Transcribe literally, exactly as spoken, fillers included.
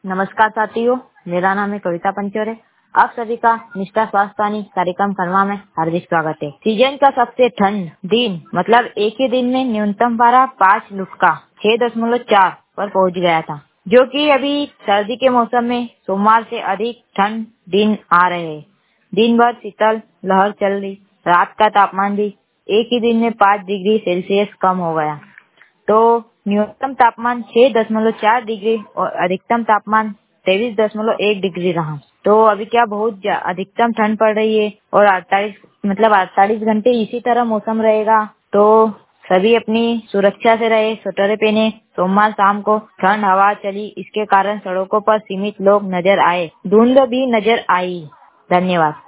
नमस्कार साथियों, मेरा नाम है कविता पंचोरे। आप सभी का निष्ठा स्वास्थ्य वाणी कार्यक्रम करवा में हार्दिक स्वागत है। सीजन का सबसे ठंड दिन मतलब एक ही दिन में न्यूनतम पारा पाँच लुटका छह दशमलव चार पर पहुंच गया था, जो कि अभी सर्दी के मौसम में सोमवार से अधिक ठंड दिन आ रहे हैं। दिन भर शीतल लहर चल रही, रात का तापमान भी एक ही दिन में पाँच डिग्री सेल्सियस कम हो गया। तो न्यूनतम तापमान छह दशमलव चार डिग्री और अधिकतम तापमान तेईस दशमलव एक डिग्री रहा। तो अभी क्या बहुत अधिकतम ठंड पड़ रही है और अड़तालीस मतलब अड़तालीस घंटे इसी तरह मौसम रहेगा। तो सभी अपनी सुरक्षा से रहे, स्वेटर पहने। सोमवार शाम को ठंड हवा चली, इसके कारण सड़कों पर सीमित लोग नजर आए, धुंध भी नजर आई। धन्यवाद।